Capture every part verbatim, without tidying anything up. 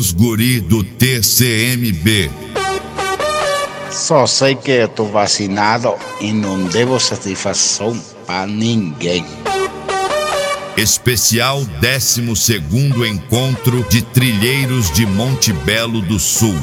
Os guri do T C M B. Só sei que eu tô vacinado e não devo satisfação pra ninguém. Especial décimo segundo Encontro de Trilheiros de Monte Belo do Sul.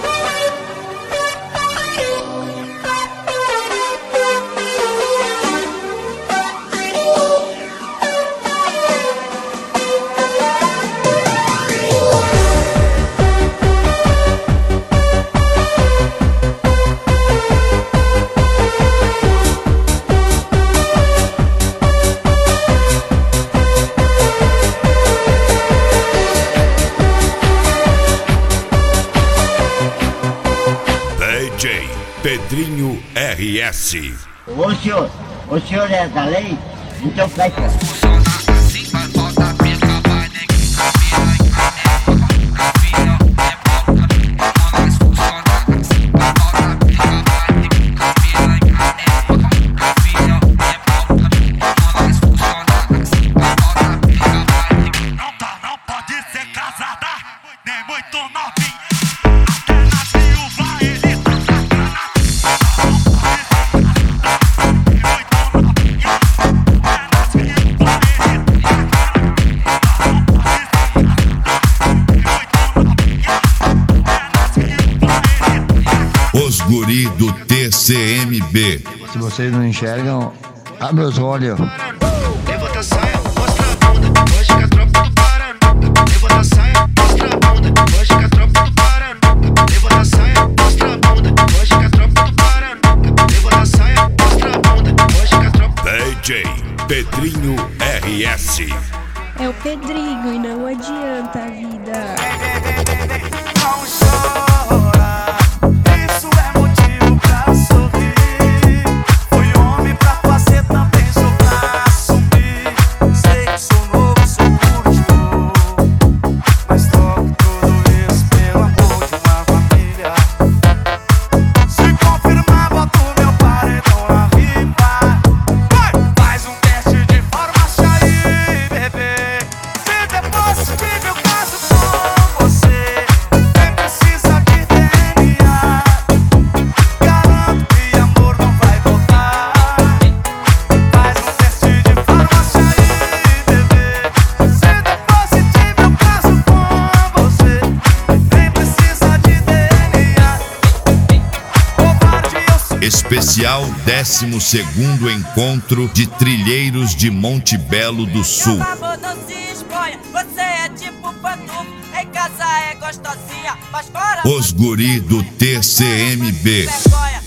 D J Pedrinho R S. Ô senhor, o senhor é da lei? Então fecha. Não pode ser casada, nem muito novinha. Os guri do T C M B. Se vocês não enxergam, abre os olhos. Levanta a saia, mostra a bunda, hoje que a tropa do Paraná. Levanta a saia, mostra a bunda, hoje que a tropa do Paraná. Levanta a saia, mostra a bunda, hoje que a tropa do Paraná. Levanta a saia, mostra a bunda, hoje que a tropa. D J Pedrinho R S. É o Pedrinho e não adianta a vida. Não chora, isso é motivo pra sorrir. Fui homem pra fazer, também sou pra assumir. Sei que sou novo, sou puro de novo, mas troco tudo isso pelo amor de uma família. Se confirmar, boto meu paredão na ripa. Vai, faz um teste de farmácia aí, bebê. Se der positivo, eu caso com você. Nem precisa de D N A. Garanto que amor não vai voltar. Faz um teste de farmácia aí, bebê. Se der positivo, eu caso com você. Nem precisa de D N A. Covarde, eu sou. Especial décimo segundo Encontro de Trilheiros de Monte Belo do Sul. Meu amor, não se exponha, você é tipo pantufa. Em casa é gostosinha, mas fora Os guri do T C M B. vergonha.